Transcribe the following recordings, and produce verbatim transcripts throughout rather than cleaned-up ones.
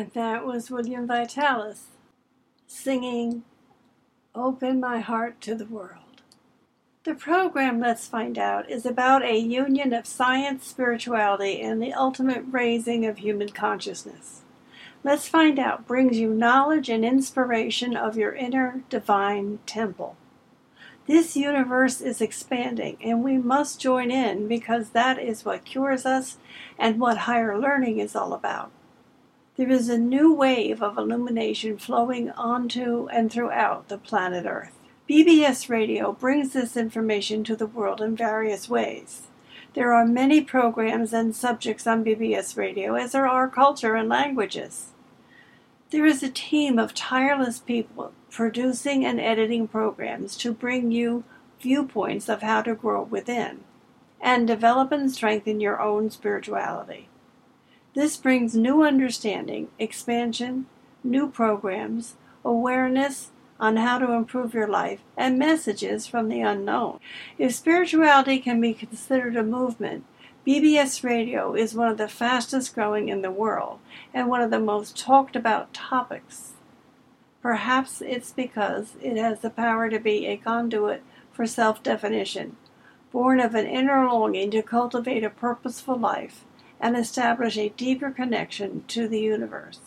And that was William Vitalis singing Open My Heart to the World. The program Let's Find Out is about a union of science, spirituality, and the ultimate raising of human consciousness. Let's Find Out brings you knowledge and inspiration of your inner divine temple. This universe is expanding, and we must join in because that is what cures us and what higher learning is all about. There is a new wave of illumination flowing onto and throughout the planet Earth. B B S Radio brings this information to the world in various ways. There are many programs and subjects on B B S Radio, as there are culture and languages. There is a team of tireless people producing and editing programs to bring you viewpoints of how to grow within and develop and strengthen your own spirituality. This brings new understanding, expansion, new programs, awareness on how to improve your life, and messages from the unknown. If spirituality can be considered a movement, B B S Radio is one of the fastest growing in the world and one of the most talked about topics. Perhaps it's because it has the power to be a conduit for self-definition, born of an inner longing to cultivate a purposeful life and establish a deeper connection to the universe.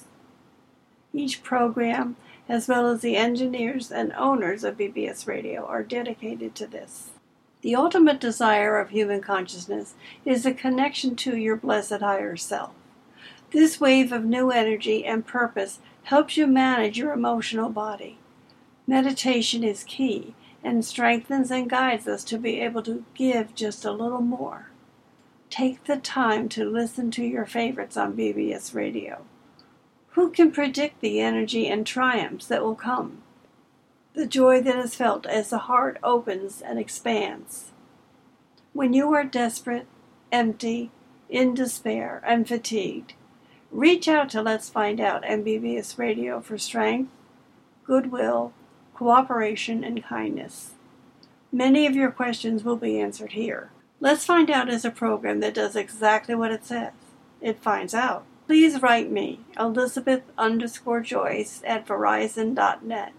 Each program, as well as the engineers and owners of B B S Radio, are dedicated to this. The ultimate desire of human consciousness is a connection to your blessed higher self. This wave of new energy and purpose helps you manage your emotional body. Meditation is key and strengthens and guides us to be able to give just a little more. Take the time to listen to your favorites on B B S Radio. Who can predict the energy and triumphs that will come? The joy that is felt as the heart opens and expands. When you are desperate, empty, in despair, and fatigued, reach out to Let's Find Out and B B S Radio for strength, goodwill, cooperation, and kindness. Many of your questions will be answered here. Let's Find Out is a program that does exactly what it says. It finds out. Please write me, Elizabeth underscore Joyce at Verizon dot net.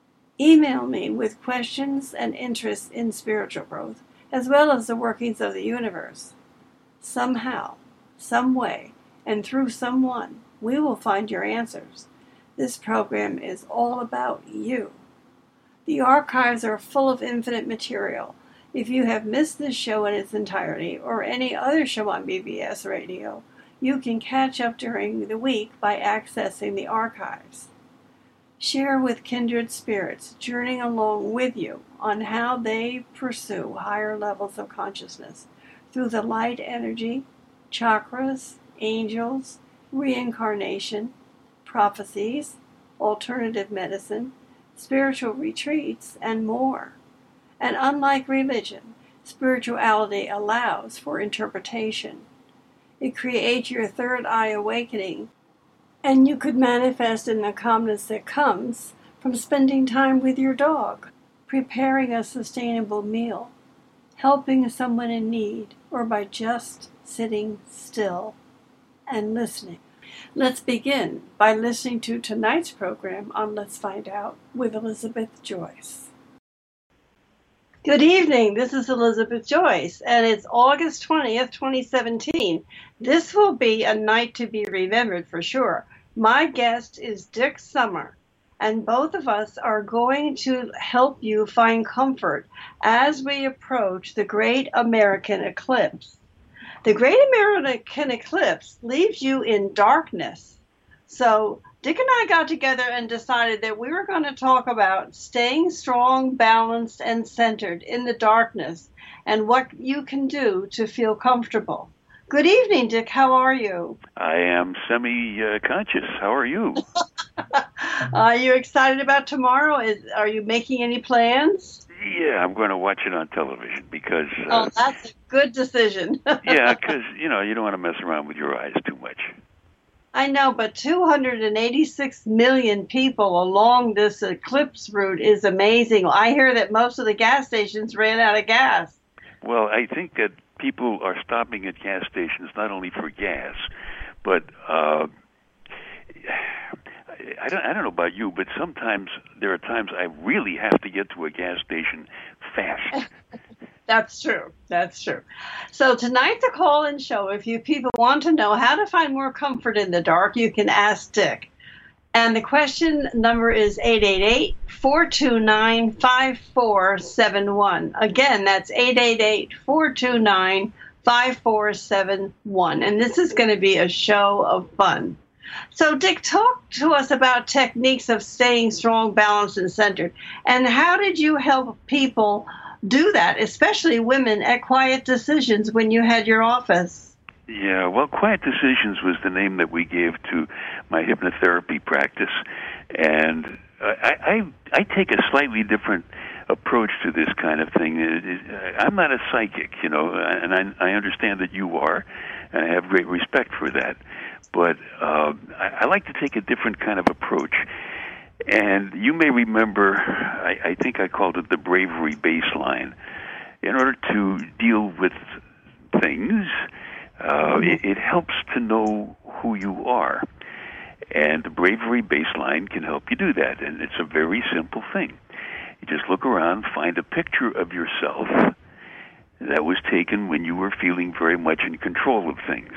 Email me with questions and interests in spiritual growth, as well as the workings of the universe. Somehow, some way, and through someone, we will find your answers. This program is all about you. The archives are full of infinite material. If you have missed this show in its entirety, or any other show on B B S Radio, you can catch up during the week by accessing the archives. Share with kindred spirits, journeying along with you on how they pursue higher levels of consciousness through the light energy, chakras, angels, reincarnation, prophecies, alternative medicine, spiritual retreats, and more. And unlike religion, spirituality allows for interpretation. It creates your third eye awakening, and you could manifest in the calmness that comes from spending time with your dog, preparing a sustainable meal, helping someone in need, or by just sitting still and listening. Let's begin by listening to tonight's program on Let's Find Out with Elizabeth Joyce. Good evening, this is Elizabeth Joyce, and it's August twentieth, twenty seventeen. This will be a night to be remembered for sure. My guest is Dick Summer, and both of us are going to help you find comfort as we approach the Great American Eclipse. The Great American Eclipse leaves you in darkness. So Dick and I got together and decided that we were going to talk about staying strong, balanced, and centered in the darkness and what you can do to feel comfortable. Good evening, Dick. How are you? I am semi-conscious. How are you? Are you excited about tomorrow? Is, are you making any plans? Yeah, I'm going to watch it on television because... Uh, oh, that's a good decision. yeah, because, you know, you don't want to mess around with your eyes too much. I know, but two hundred eighty-six million people along this eclipse route is amazing. I hear that most of the gas stations ran out of gas. Well, I think that people are stopping at gas stations not only for gas, but uh, I don't, I don't know about you, but sometimes there are times I really have to get to a gas station fast. That's true. That's true. So tonight, the call-in show, if you people want to know how to find more comfort in the dark, you can ask Dick. And the question number is eight eight eight, four two nine, five four seven one. Again, that's eight eight eight, four two nine, five four seven one. And this is going to be a show of fun. So, Dick, talk to us about techniques of staying strong, balanced, and centered. And how did you help people do that, especially women, at Quiet Decisions when you had your office? Yeah, well, Quiet Decisions was the name that we gave to my hypnotherapy practice. And I, I, I take a slightly different approach to this kind of thing. It, it, I'm not a psychic, you know, and I, I understand that you are, and I have great respect for that. But uh, I, I like to take a different kind of approach. And you may remember, I, I think I called it the bravery baseline. In order to deal with things, uh, it, it helps to know who you are. And the bravery baseline can help you do that. And it's a very simple thing. You just look around, find a picture of yourself that was taken when you were feeling very much in control of things.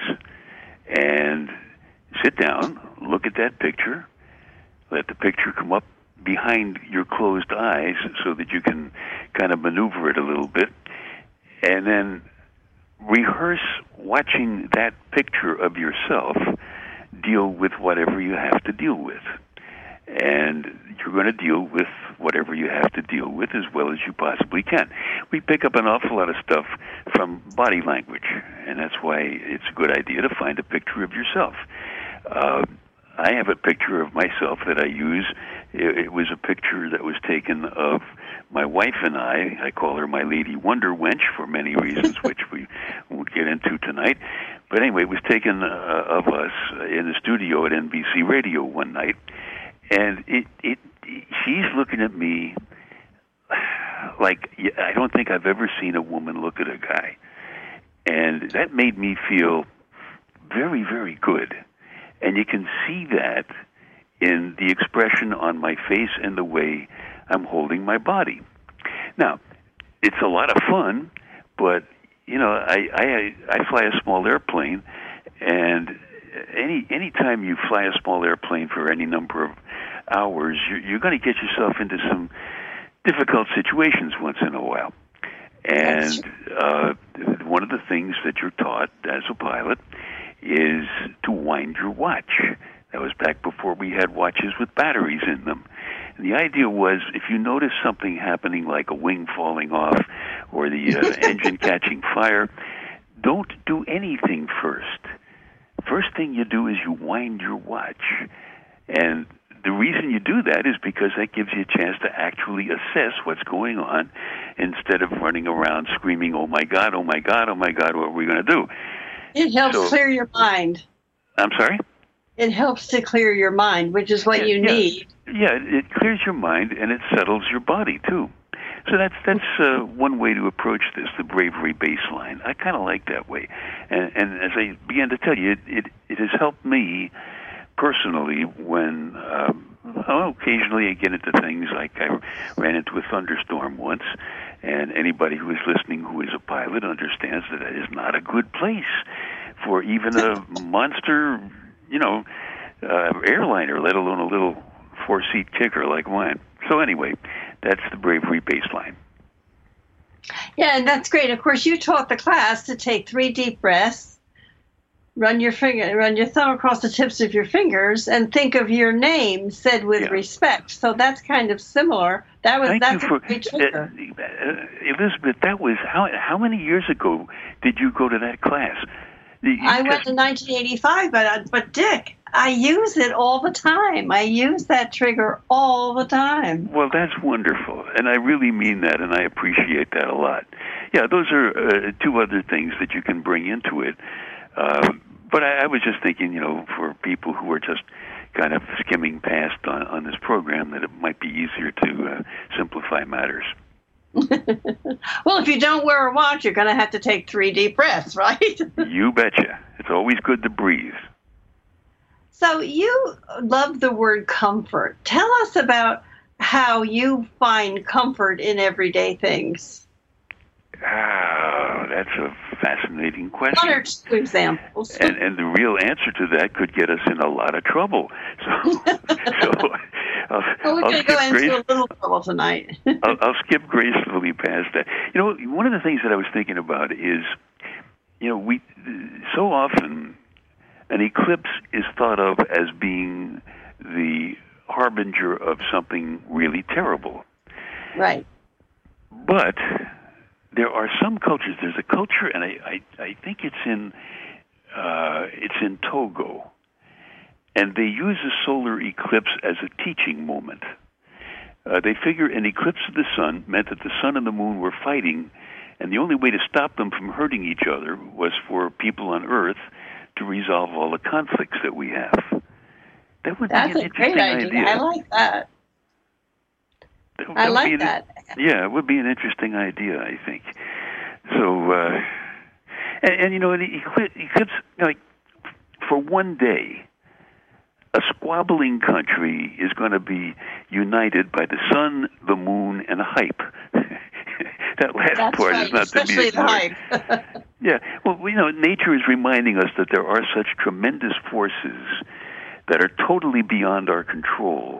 And sit down, look at that picture, let the picture come up behind your closed eyes so that you can kind of maneuver it a little bit, and then rehearse watching that picture of yourself deal with whatever you have to deal with. And you're going to deal with whatever you have to deal with as well as you possibly can. We pick up an awful lot of stuff from body language, and that's why it's a good idea to find a picture of yourself. Uh, I have a picture of myself that I use. It, it was a picture that was taken of my wife and I. I call her my Lady Wonder Wench for many reasons, which we won't get into tonight. But anyway, it was taken uh, of us in the studio at N B C Radio one night. And it, it, she's looking at me like I don't think I've ever seen a woman look at a guy. And that made me feel very, very good. And you can see that in the expression on my face and the way I'm holding my body. Now, it's a lot of fun, but, you know, I, I, I fly a small airplane, and any any time you fly a small airplane for any number of hours, you're, you're going to get yourself into some difficult situations once in a while. And uh, one of the things that you're taught as a pilot is to wind your watch. That was back before we had watches with batteries in them. And the idea was if you notice something happening like a wing falling off or the uh, engine catching fire, don't do anything first. First thing you do is you wind your watch. And the reason you do that is because that gives you a chance to actually assess what's going on instead of running around screaming, oh my God, oh my God, oh my God, what are we going to do? It helps so, clear your mind. I'm sorry? It helps to clear your mind, which is what yeah, you yeah. need. Yeah, it clears your mind and it settles your body too. So that's that's uh, one way to approach this, the bravery baseline. I kind of like that way. And, and as I began to tell you, it, it, it has helped me personally when um, well, occasionally I get into things like I ran into a thunderstorm once, and anybody who is listening who is a pilot understands that that is not a good place for even a monster, you know, uh, airliner, let alone a little four-seat kicker like mine. So anyway, that's the bravery baseline. Yeah, and that's great. Of course, you taught the class to take three deep breaths, run your finger, run your thumb across the tips of your fingers, and think of your name said with yeah. respect. So that's kind of similar. That was Thank that's you for, a great trigger. Uh, uh, Elizabeth, that was how how many years ago did you go to that class? You I just, went in nineteen eighty-five, but but Dick, I use it all the time. I use that trigger all the time. Well, that's wonderful, and I really mean that, and I appreciate that a lot. Yeah, those are uh, two other things that you can bring into it. Uh, but I, I was just thinking, you know, for people who are just kind of skimming past on, on this program, that it might be easier to uh, simplify matters. Well, if you don't wear a watch, you're going to have to take three deep breaths, right? You betcha. It's always good to breathe. So you love the word comfort. Tell us about how you find comfort in everyday things. Ah, that's a fascinating question. One or two examples. And, and the real answer to that could get us in a lot of trouble. So, so I'll, well, we're I'll going to go into grace- a little trouble tonight. I'll, I'll skip gracefully past that. You know, one of the things that I was thinking about is, you know, we so often an eclipse is thought of as being the harbinger of something really terrible. Right. But there are some cultures. There's a culture, and I, I, I think it's in uh, it's in Togo, and they use a solar eclipse as a teaching moment. Uh, they figure an eclipse of the sun meant that the sun and the moon were fighting, and the only way to stop them from hurting each other was for people on Earth to resolve all the conflicts that we have. That would That's be an a great interesting idea. idea. I like that. that, that I like an, that. Yeah, it would be an interesting idea, I think. So, uh, and, and you know, the eclipse, eclipse, like, for one day, a squabbling country is going to be united by the sun, the moon, and hype. That last That's part right, is not especially to be ignored. The hype. Yeah, well, you know, nature is reminding us that there are such tremendous forces that are totally beyond our control.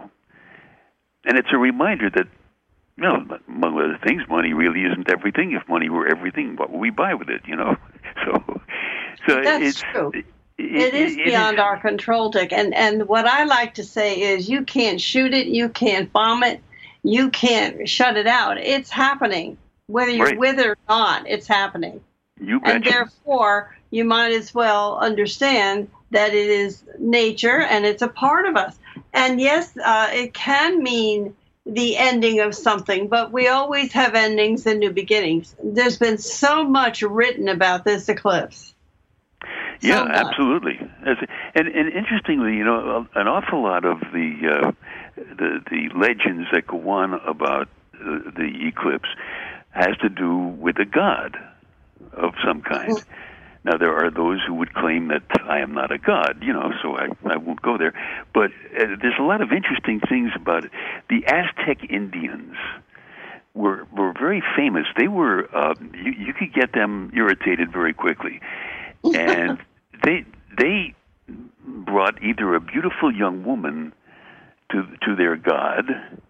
And it's a reminder that, you know, among other things, money really isn't everything. If money were everything, what would we buy with it, you know? So, so That's it's, true. It, it is it, beyond it is, our control, Dick. And, and what I like to say is you can't shoot it, you can't bomb it, you can't shut it out. It's happening. Whether you're right. with it or not, it's happening. You betcha. And therefore, you might as well understand that it is nature and it's a part of us. And yes, uh, it can mean the ending of something, but we always have endings and new beginnings. There's been so much written about this eclipse. Yeah, so absolutely. And, and interestingly, you know, an awful lot of the uh, the, the legends that go on about uh, the eclipse has to do with a god of some kind. Mm-hmm. Now, there are those who would claim that I am not a god, you know, so I, I won't go there. But uh, there's a lot of interesting things about it. The Aztec Indians were were very famous. They were, uh, you, you could get them irritated very quickly. And they they brought either a beautiful young woman to to their god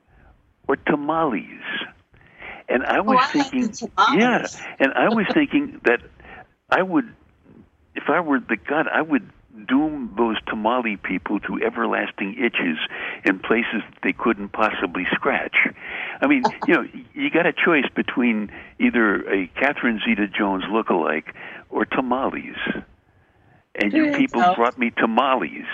or tamales. And I was oh, thinking, I yeah, and I was thinking that I would, if I were the god, I would doom those tamale people to everlasting itches in places they couldn't possibly scratch. I mean, you know, you got a choice between either a Catherine Zeta-Jones lookalike or tamales. And you people so. brought me tamales.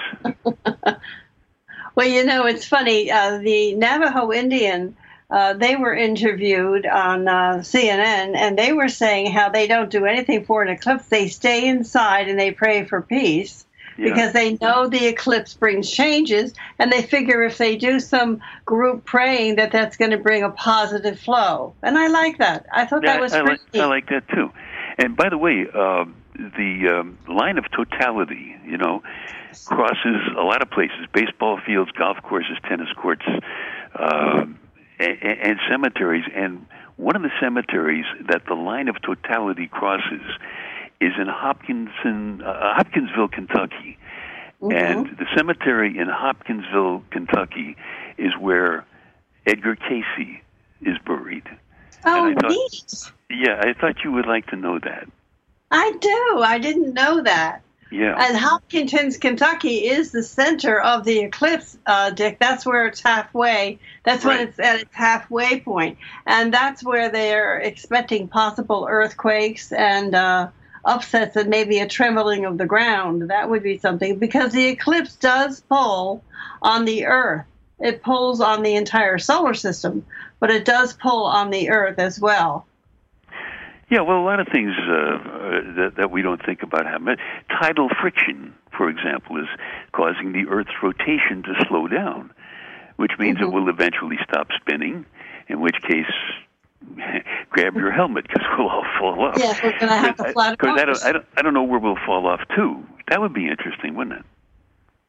Well, you know, it's funny. Uh, the Navajo Indian, uh, they were interviewed on uh, C N N, and they were saying how they don't do anything for an eclipse. They stay inside and they pray for peace. Yeah. Because they know the eclipse brings changes, and they figure if they do some group praying that that's going to bring a positive flow. And I like that. I thought yeah, that was I pretty like, I like that, too. And by the way, uh, the um, line of totality, you know, crosses a lot of places, baseball fields, golf courses, tennis courts, uh, and, and cemeteries. And one of the cemeteries that the line of totality crosses is in Hopkinson, uh, Hopkinsville, Kentucky. Mm-hmm. And the cemetery in Hopkinsville, Kentucky is where Edgar Cayce is buried. Oh, and I thought, neat. Yeah, I thought you would like to know that. I do. I didn't know that. Yeah. And Hopkins, Kentucky is the center of the eclipse, uh, Dick. That's where it's halfway. That's right. when it's at its halfway point. And that's where they're expecting possible earthquakes and uh, upsets and maybe a trembling of the ground. That would be something, because the eclipse does pull on the Earth. It pulls on the entire solar system, but it does pull on the Earth as well. Yeah, well, a lot of things uh, uh, that, that we don't think about happen. Tidal friction, for example, is causing the Earth's rotation to slow down, which means mm-hmm. it will eventually stop spinning, in which case, grab your helmet, because we'll all fall off. Yeah, we're going to have to fly Because I don't, I, don't, I don't know where we'll fall off to. That would be interesting, wouldn't it?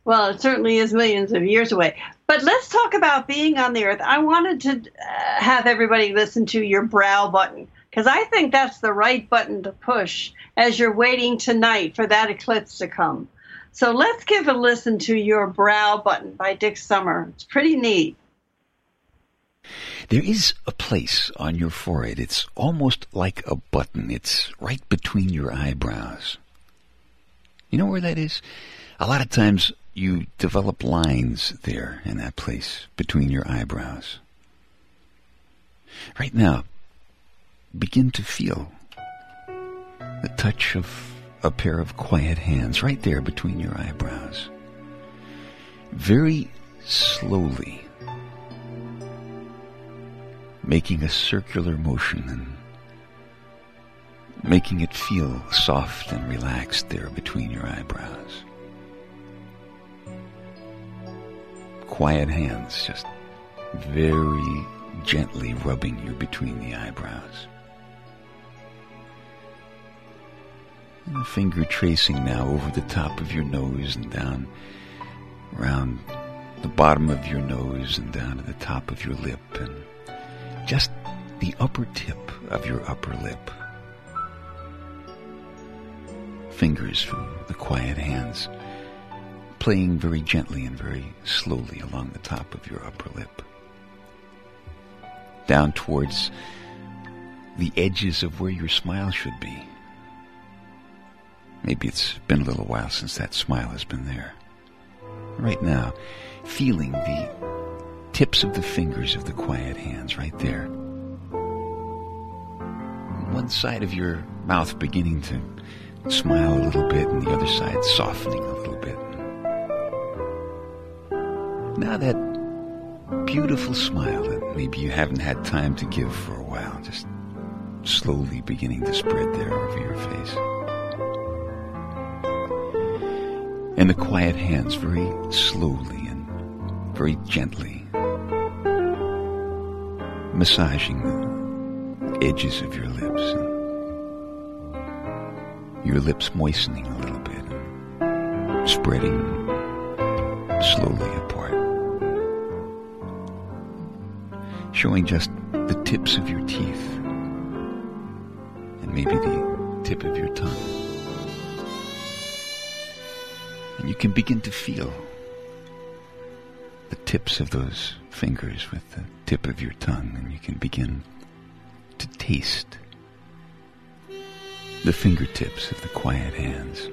Well, it certainly is millions of years away. But let's talk about being on the earth. I wanted to uh, have everybody listen to your brow button, because I think that's the right button to push as you're waiting tonight for that eclipse to come. So let's give a listen to your brow button by Dick Summer. It's pretty neat. There is a place on your forehead. It's almost like a button. It's right between your eyebrows. You know where that is? A lot of times you develop lines there in that place between your eyebrows. Right now, begin to feel the touch of a pair of quiet hands right there between your eyebrows. Very slowly, making a circular motion and making it feel soft and relaxed there between your eyebrows. Quiet hands just very gently rubbing you between the eyebrows. And a finger tracing now over the top of your nose and down around the bottom of your nose and down to the top of your lip and just the upper tip of your upper lip. Fingers from the quiet hands playing very gently and very slowly along the top of your upper lip. Down towards the edges of where your smile should be. Maybe it's been a little while since that smile has been there. Right now, feeling the tips of the fingers of the quiet hands right there. One side of your mouth beginning to smile a little bit and the other side softening a little bit. Now that beautiful smile that maybe you haven't had time to give for a while, just slowly beginning to spread there over your face. And the quiet hands very slowly and very gently massaging the edges of your lips, and your lips moistening a little bit, and spreading slowly apart, showing just the tips of your teeth and maybe the tip of your tongue. And you can begin to feel the tips of those fingers with the tip of your tongue, and you can begin to taste the fingertips of the quiet hands.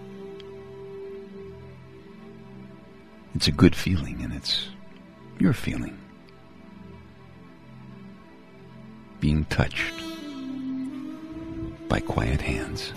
It's a good feeling, and it's your feeling. Being touched by quiet hands.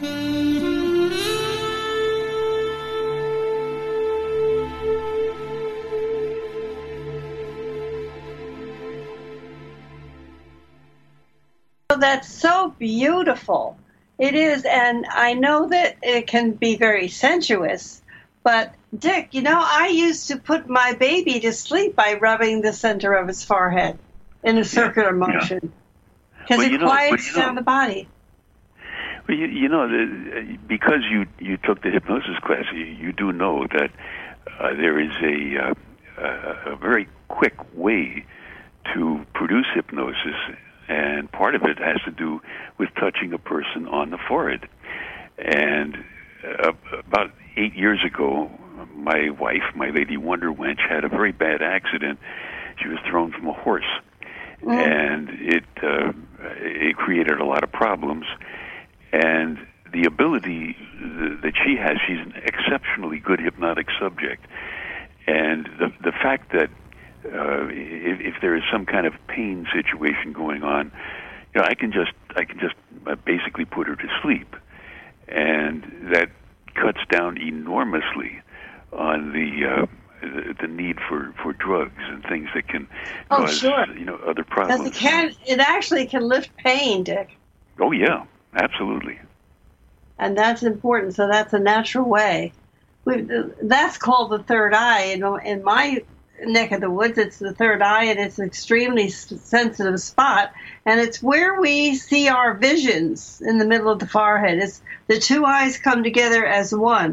That's so beautiful. It is, and I know that it can be very sensuous, but Dick, you know, I used to put my baby to sleep by rubbing the center of his forehead in a circular yeah, motion, because yeah. well, it know, quiets you know, down the body. Well, you, you know, the, because you, you took the hypnosis class, you, you do know that uh, there is a, uh, a very quick way to produce hypnosis. And part of it has to do with touching a person on the forehead. And uh, about eight years ago, my wife, my Lady Wonder Wench, had a very bad accident. She was thrown from a horse. Mm. And it uh, it created a lot of problems. And the ability that she has, she's an exceptionally good hypnotic subject. And the the fact that Uh, if, if there is some kind of pain situation going on, you know, I can just I can just basically put her to sleep, and that cuts down enormously on the uh, the, the need for, for drugs and things that can oh, cause sure. you know other problems. Because it can it actually can lift pain, Dick. Oh yeah, absolutely. And that's important. So that's a natural way. We, that's called the third eye. In, in my neck of the woods, it's the third eye, and it's an extremely sensitive spot, and it's where we see our visions in the middle of the forehead. It's the two eyes come together as one,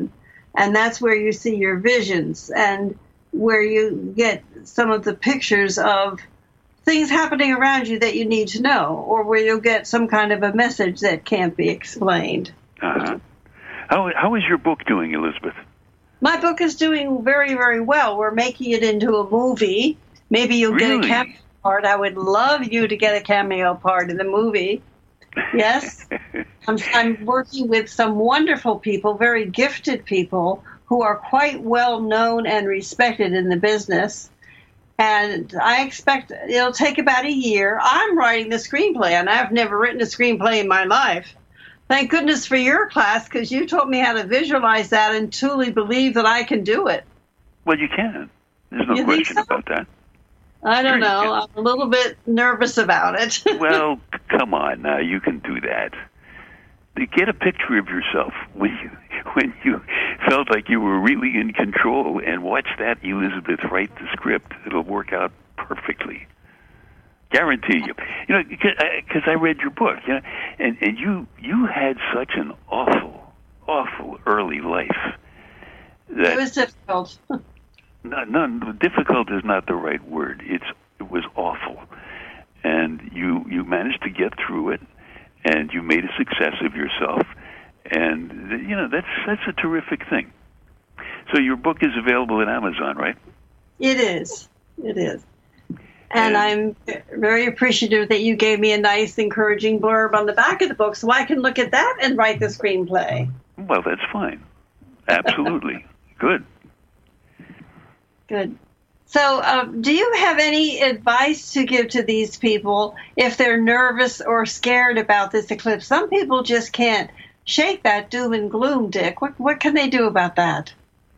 And that's where you see your visions and where you get some of the pictures of things happening around you that you need to know, or where you'll get some kind of a message that can't be explained. Uh-huh. How, how is your book doing, Elizabeth? My book is doing very, very well. We're making it into a movie. Maybe you'll Really? get a cameo part. I would love you to get a cameo part in the movie. Yes. I'm, I'm working with some wonderful people, very gifted people, who are quite well known and respected in the business. And I expect it'll take about a year. I'm writing the screenplay, and I've never written a screenplay in my life. Thank goodness for your class, because you taught me how to visualize that and truly believe that I can do it. Well, you can. There's no You think question so? about that. I don't Sure you know. can. I'm a little bit nervous about it. Well, c- come on now. You can do that. Get a picture of yourself when you, when you felt like you were really in control, and watch that Elizabeth write the script. It'll work out perfectly. Guarantee you. You know, because I read your book, you know, and, and you you had such an awful, awful early life. That It was difficult. no, no, difficult is not the right word. It's it was awful, and you you managed to get through it, and you made a success of yourself, and you know that's that's a terrific thing. So your book is available at Amazon, right? It is. It is. And I'm very appreciative that you gave me a nice, encouraging blurb on the back of the book so I can look at that and write the screenplay. Well, that's fine. Absolutely. Good. Good. So um, do you have any advice to give to these people if they're nervous or scared about this eclipse? Some people just can't shake that doom and gloom, Dick. What, what can they do about that?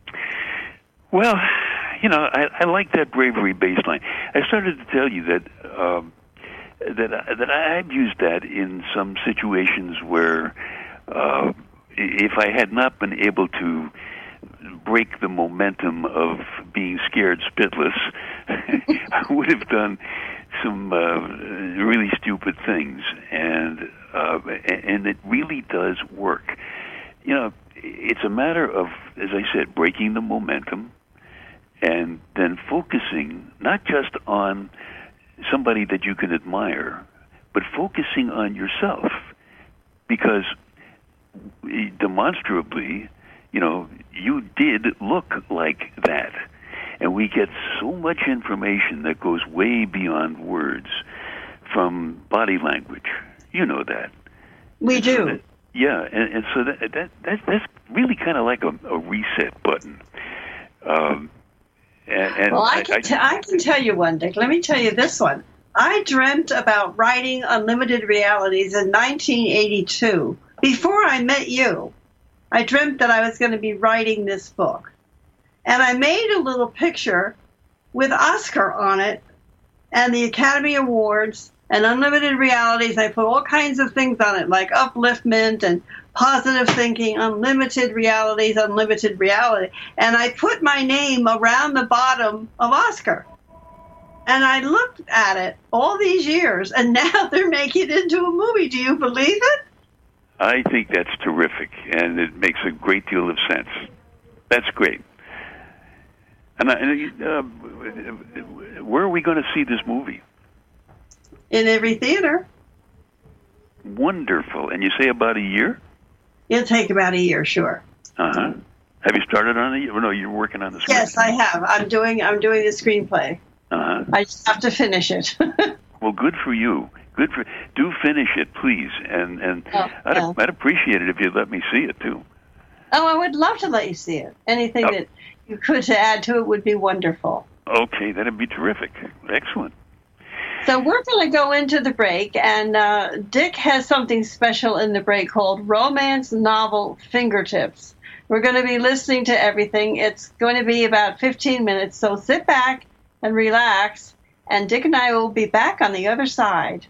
Well, you know, I, I like that bravery baseline. I started to tell you that um, that I, that I've used that in some situations where uh, if I had not been able to break the momentum of being scared spitless, I would have done some uh, really stupid things, and uh, and it really does work. You know, it's a matter of, as I said, breaking the momentum. And then focusing not just on somebody that you can admire, but focusing on yourself. Because demonstrably, you know, you did look like that. And we get so much information that goes way beyond words from body language. You know that. We and do. So that, yeah, and, and so that, that, that that's really kind of like a, a reset button. Um And, and well, I can, I, t- I can tell you one, Dick. Let me tell you this one. I dreamt about writing Unlimited Realities in nineteen eighty-two. Before I met you, I dreamt that I was going to be writing this book. And I made a little picture with Oscar on it and the Academy Awards and Unlimited Realities. I put all kinds of things on it, like upliftment and positive thinking, unlimited realities, unlimited reality. And I put my name around the bottom of Oscar. And I looked at it all these years, and now they're making it into a movie. Do you believe it? I think that's terrific, and it makes a great deal of sense. That's great. And I, uh, where are we going to see this movie? In every theater. Wonderful. And you say about a year? It'll take about a year, sure. Uh-huh. Have you started on it? No, you're working on the script. Yes, I have. I'm doing I'm doing the screenplay. Uh-huh. I just have to finish it. Well, good for you. Good for do finish it, please. And and Oh, I'd, yeah. I'd appreciate it if you'd let me see it too. Oh, I would love to let you see it. Anything Oh. that you could to add to it would be wonderful. Okay, that'd be terrific. Excellent. So we're going to go into the break, and uh, Dick has something special in the break called Romance Novel Fingertips. We're going to be listening to everything. It's going to be about fifteen minutes, so sit back and relax, and Dick and I will be back on the other side.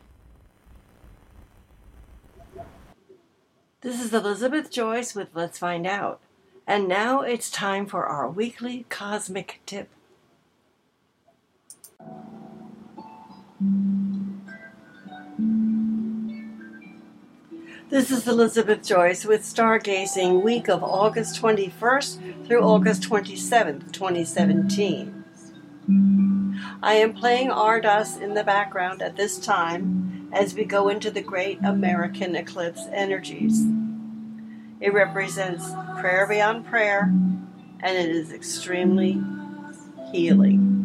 This is Elizabeth Joyce with Let's Find Out. And now it's time for our weekly cosmic tip. This is Elizabeth Joyce with Stargazing week of August twenty-first through August twenty-seventh, twenty seventeen. I am playing Ardas in the background at this time as we go into the great American eclipse energies. It represents prayer beyond prayer, and it is extremely healing.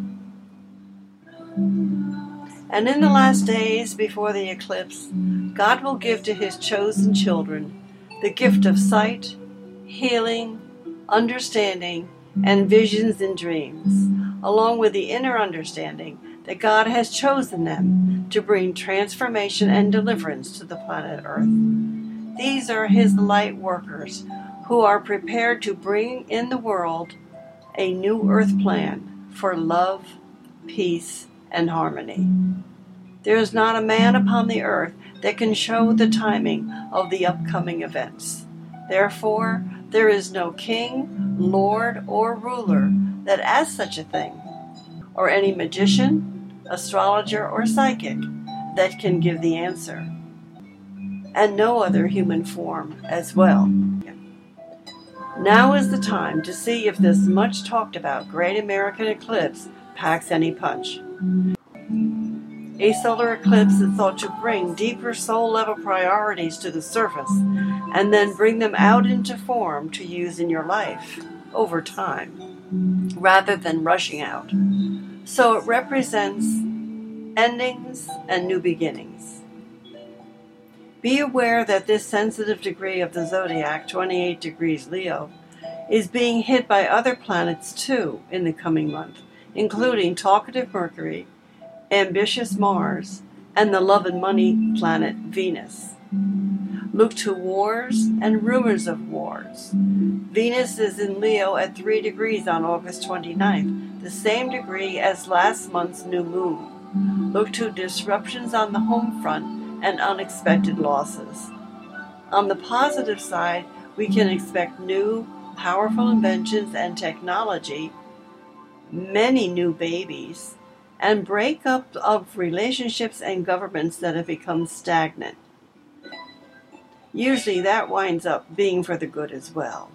And in the last days before the eclipse, God will give to His chosen children the gift of sight, healing, understanding, and visions and dreams, along with the inner understanding that God has chosen them to bring transformation and deliverance to the planet Earth. These are His light workers who are prepared to bring in the world a new earth plan for love, peace, and harmony. There is not a man upon the earth that can show the timing of the upcoming events. Therefore, there is no king, lord, or ruler that asks such a thing, or any magician, astrologer, or psychic that can give the answer, and no other human form as well. Now is the time to see if this much talked about great American eclipse packs any punch. A solar eclipse is thought to bring deeper soul-level priorities to the surface and then bring them out into form to use in your life over time, rather than rushing out. So it represents endings and new beginnings. Be aware that this sensitive degree of the zodiac, twenty-eight degrees Leo, is being hit by other planets too in the coming month, including talkative Mercury, ambitious Mars, and the love and money planet Venus. Look to wars and rumors of wars. Venus is in Leo at three degrees on August twenty-ninth, the same degree as last month's new moon. Look to disruptions on the home front and unexpected losses. On the positive side, we can expect new, powerful inventions and technology, many new babies, and breakup of relationships and governments that have become stagnant. Usually that winds up being for the good as well.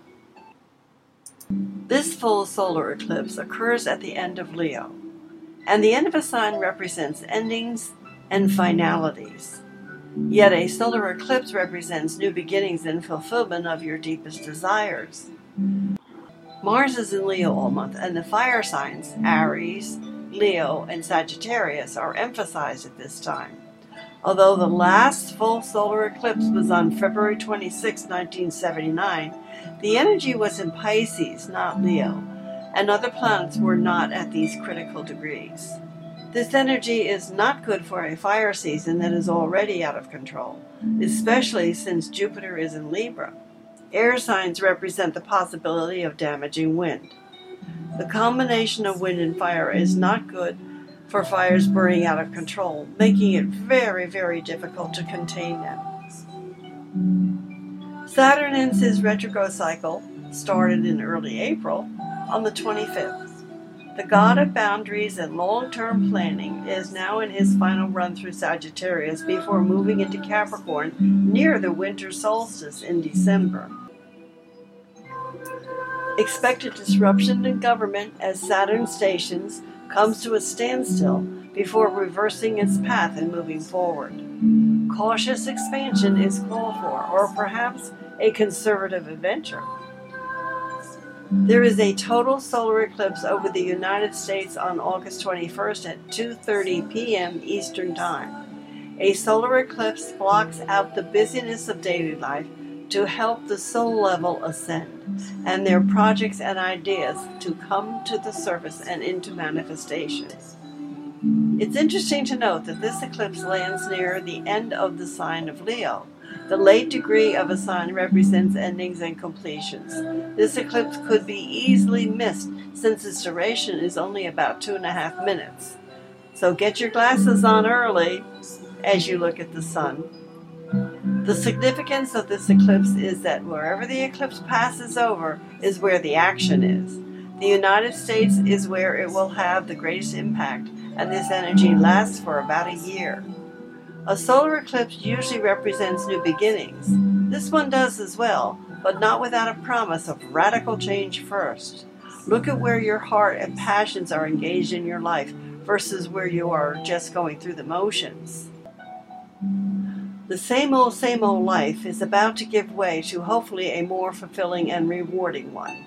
This full solar eclipse occurs at the end of Leo, and the end of a sign represents endings and finalities. Yet a solar eclipse represents new beginnings and fulfillment of your deepest desires. Mars is in Leo all month, and the fire signs, Aries, Leo, and Sagittarius, are emphasized at this time. Although the last full solar eclipse was on February twenty-sixth, nineteen seventy-nine, the energy was in Pisces, not Leo, and other planets were not at these critical degrees. This energy is not good for a fire season that is already out of control, especially since Jupiter is in Libra. Air signs represent the possibility of damaging wind. The combination of wind and fire is not good for fires burning out of control, making it very, very difficult to contain them. Saturn ends his retrograde cycle, started in early April, on the twenty-fifth. The god of boundaries and long-term planning is now in his final run through Sagittarius before moving into Capricorn near the winter solstice in December. Expect a disruption in government as Saturn stations comes to a standstill before reversing its path and moving forward. Cautious expansion is called for, or perhaps a conservative adventure. There is a total solar eclipse over the United States on August twenty-first at two thirty p.m. Eastern Time. A solar eclipse blocks out the busyness of daily life to help the soul level ascend, and their projects and ideas to come to the surface and into manifestation. It's interesting to note that this eclipse lands near the end of the sign of Leo. The late degree of a sign represents endings and completions. This eclipse could be easily missed since its duration is only about two and a half minutes. So get your glasses on early as you look at the sun. The significance of this eclipse is that wherever the eclipse passes over is where the action is. The United States is where it will have the greatest impact, and this energy lasts for about a year. A solar eclipse usually represents new beginnings. This one does as well, but not without a promise of radical change first. Look at where your heart and passions are engaged in your life versus where you are just going through the motions. The same old, same old life is about to give way to hopefully a more fulfilling and rewarding one.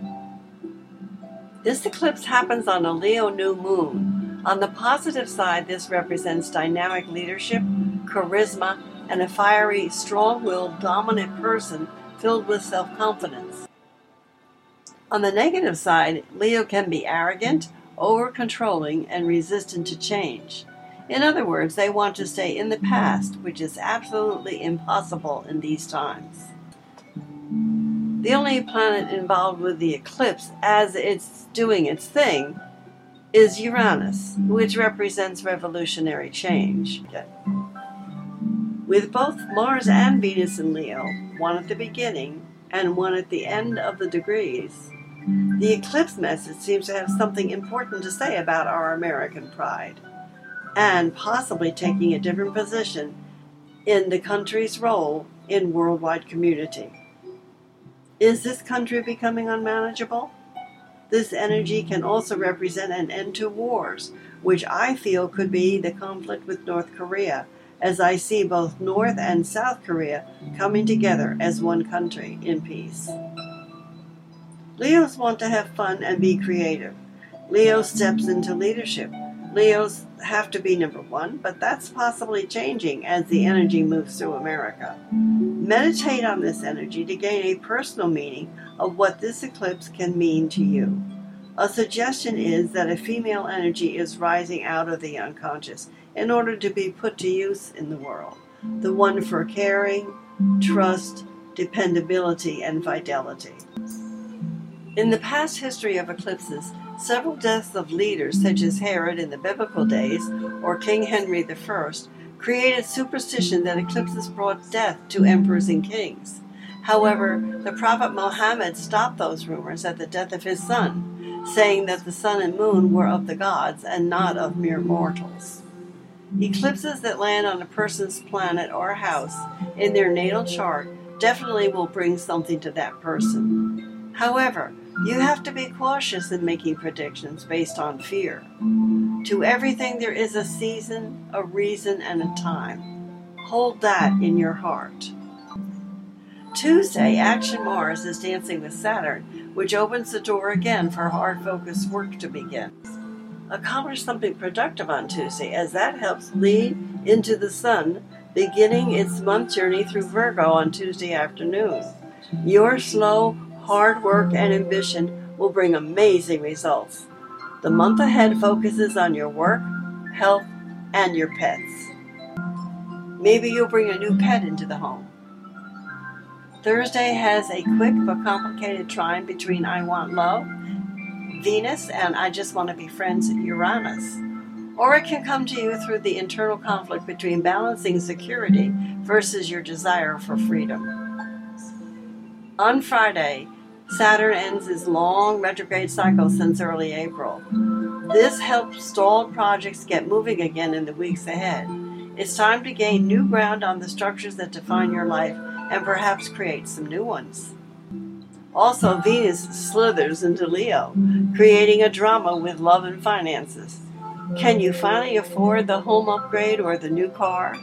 This eclipse happens on a Leo new moon. On the positive side, this represents dynamic leadership, charisma, and a fiery, strong-willed, dominant person filled with self-confidence. On the negative side, Leo can be arrogant, over-controlling, and resistant to change. In other words, they want to stay in the past, which is absolutely impossible in these times. The only planet involved with the eclipse as it's doing its thing is Uranus, which represents revolutionary change. With both Mars and Venus in Leo, one at the beginning and one at the end of the degrees, the eclipse message seems to have something important to say about our American pride, and possibly taking a different position in the country's role in worldwide community. Is this country becoming unmanageable? This energy can also represent an end to wars, which I feel could be the conflict with North Korea, as I see both North and South Korea coming together as one country in peace. Leos want to have fun and be creative. Leo steps into leadership. Leos have to be number one, but that's possibly changing as the energy moves through America. Meditate on this energy to gain a personal meaning of what this eclipse can mean to you. A suggestion is that a female energy is rising out of the unconscious in order to be put to use in the world. The one for caring, trust, dependability, and fidelity. In the past history of eclipses, several deaths of leaders such as Herod in the biblical days or King Henry the First created superstition that eclipses brought death to emperors and kings. However, the Prophet Muhammad stopped those rumors at the death of his son, saying that the sun and moon were of the gods and not of mere mortals. Eclipses that land on a person's planet or house in their natal chart definitely will bring something to that person. However, you have to be cautious in making predictions based on fear. To everything there is a season, a reason, and a time. Hold that in your heart. Tuesday, Action Mars is dancing with Saturn, which opens the door again for hard-focused work to begin. Accomplish something productive on Tuesday, as that helps lead into the sun, beginning its month journey through Virgo on Tuesday afternoon. Your slow, hard work and ambition will bring amazing results. The month ahead focuses on your work, health, and your pets. Maybe you'll bring a new pet into the home. Thursday has a quick but complicated trine between I Want Love, Venus, and I Just Want to Be Friends, Uranus. Or it can come to you through the internal conflict between balancing security versus your desire for freedom. On Friday, Saturn ends his long retrograde cycle since early April. This helps stalled projects get moving again in the weeks ahead. It's time to gain new ground on the structures that define your life and perhaps create some new ones. Also, Venus slithers into Leo, creating a drama with love and finances. Can you finally afford the home upgrade or the new car?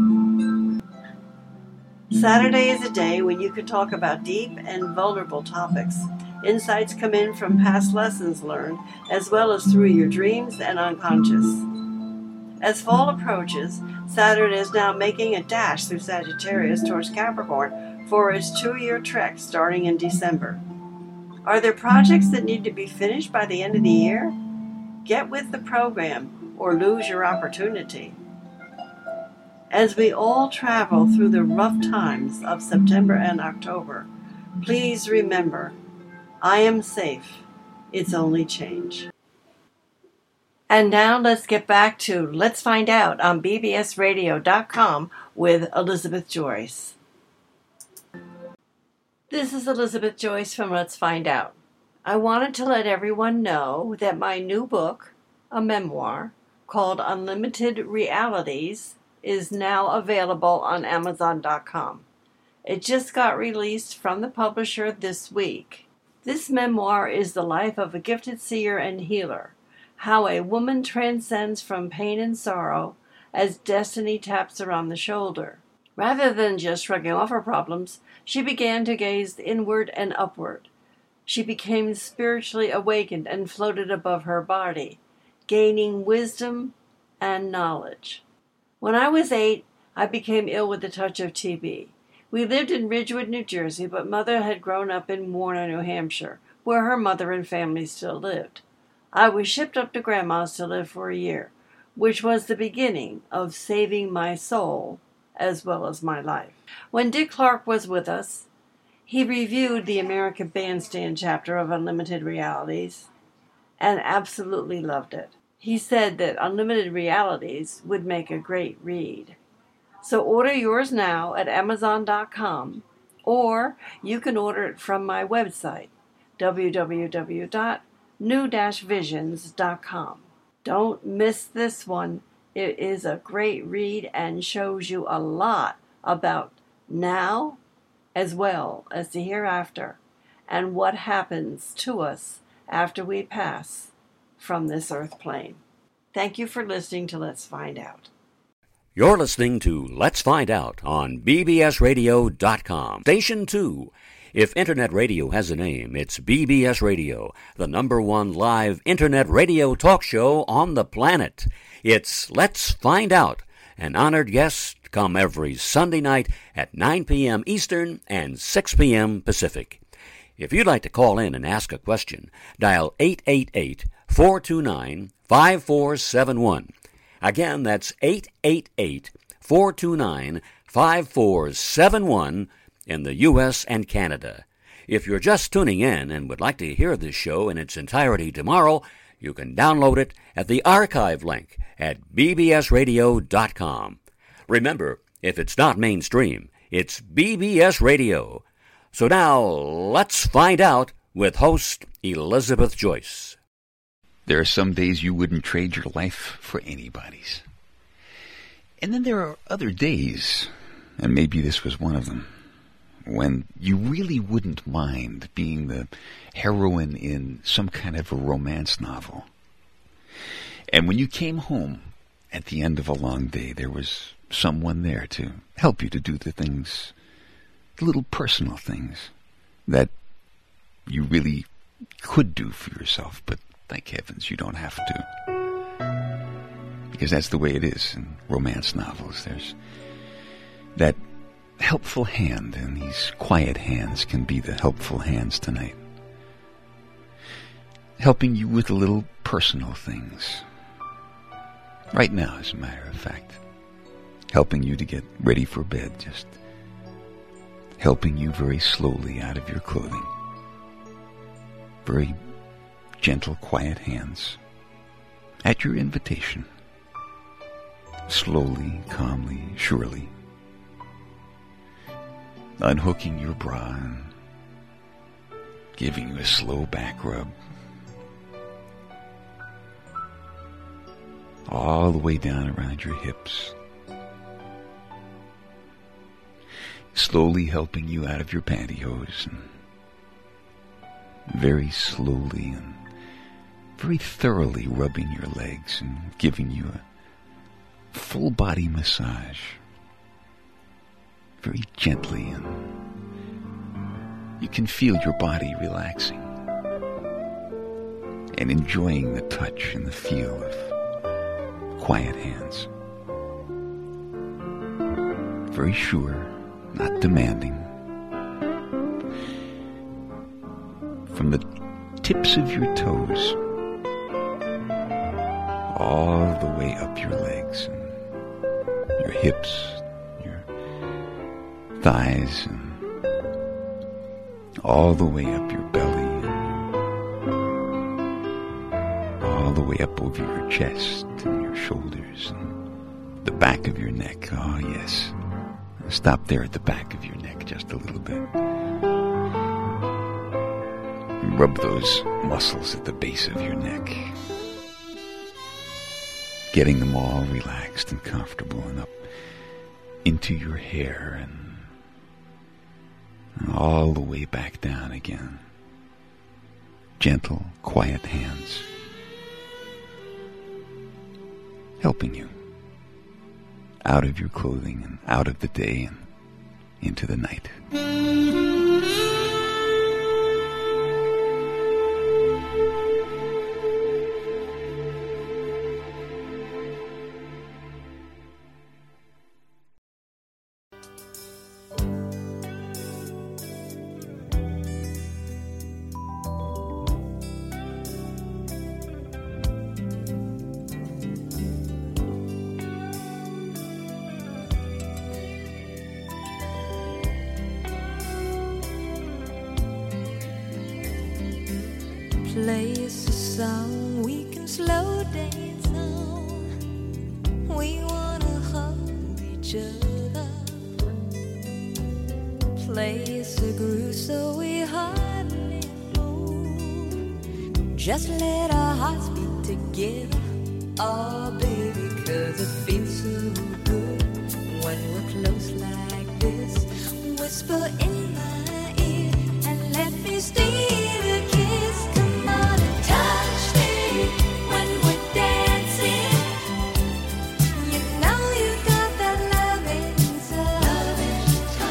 Saturday is a day when you can talk about deep and vulnerable topics. Insights come in from past lessons learned, as well as through your dreams and unconscious. As fall approaches, Saturn is now making a dash through Sagittarius towards Capricorn for its two-year trek starting in December. Are there projects that need to be finished by the end of the year? Get with the program or lose your opportunity. As we all travel through the rough times of September and October, please remember, I am safe. It's only change. And now let's get back to Let's Find Out on B B S radio dot com with Elizabeth Joyce. This is Elizabeth Joyce from Let's Find Out. I wanted to let everyone know that my new book, a memoir, called Unlimited Realities, is now available on Amazon dot com. It just got released from the publisher this week. This memoir is the life of a gifted seer and healer, how a woman transcends from pain and sorrow as destiny taps her on the shoulder. Rather than just shrugging off her problems, she began to gaze inward and upward. She became spiritually awakened and floated above her body, gaining wisdom and knowledge. When I was eight, I became ill with the touch of T B. We lived in Ridgewood, New Jersey, but Mother had grown up in Warner, New Hampshire, where her mother and family still lived. I was shipped up to Grandma's to live for a year, which was the beginning of saving my soul as well as my life. When Dick Clark was with us, he reviewed the American Bandstand chapter of Unlimited Realities and absolutely loved it. He said that Unlimited Realities would make a great read. So order yours now at Amazon dot com, or you can order it from my website, w w w dot new dash visions dot com. Don't miss this one. It is a great read and shows you a lot about now as well as the hereafter and what happens to us after we pass from this earth plane. Thank you for listening to Let's Find Out. You're listening to Let's Find Out on B B S radio dot com. Station two. If Internet radio has a name, it's B B S Radio, the number one live Internet radio talk show on the planet. It's Let's Find Out. An honored guest come every Sunday night at nine p.m. Eastern and six p.m. Pacific. If you'd like to call in and ask a question, dial eight eight eight, four two nine, five four seven one. Again, that's eight eight eight, four two nine, five four seven one in the U S and Canada. If you're just tuning in and would like to hear this show in its entirety tomorrow, you can download it at the archive link at b b s radio dot com. Remember, if it's not mainstream, it's B B S Radio. So now, let's find out with host Elizabeth Joyce. There are some days you wouldn't trade your life for anybody's. And then there are other days, and maybe this was one of them, when you really wouldn't mind being the heroine in some kind of a romance novel. And when you came home at the end of a long day, there was someone there to help you to do the things, the little personal things that you really could do for yourself, but thank heavens you don't have to. Because that's the way it is in romance novels. There's that helpful hand, and these quiet hands can be the helpful hands tonight. Helping you with the little personal things. Right now, as a matter of fact. Helping you to get ready for bed. Just helping you very slowly out of your clothing. Very gentle, quiet hands. At your invitation. Slowly, calmly, surely. Unhooking your bra and giving you a slow back rub. All the way down around your hips. Slowly helping you out of your pantyhose and very slowly and very thoroughly rubbing your legs and giving you a full body massage. Very gently, and you can feel your body relaxing and enjoying the touch and the feel of quiet hands. Very sure, not demanding. From the tips of your toes all the way up your legs and your hips, thighs, and all the way up your belly, and all the way up over your chest and your shoulders and the back of your neck. Oh, yes. Stop there at the back of your neck just a little bit. And rub those muscles at the base of your neck. Getting them all relaxed and comfortable, and up into your hair and, and all the way back down again. Gentle, quiet hands helping you out of your clothing and out of the day and into the night. Play us a song we can slow dance on. We wanna hold each other. Play us a groove so we hardly move. Just let our hearts beat together. Oh baby, 'cause it feels so good when we're close like this. Whisper in my ear and let me steal a kiss. Touch me when we're dancing. You know you got that love inside.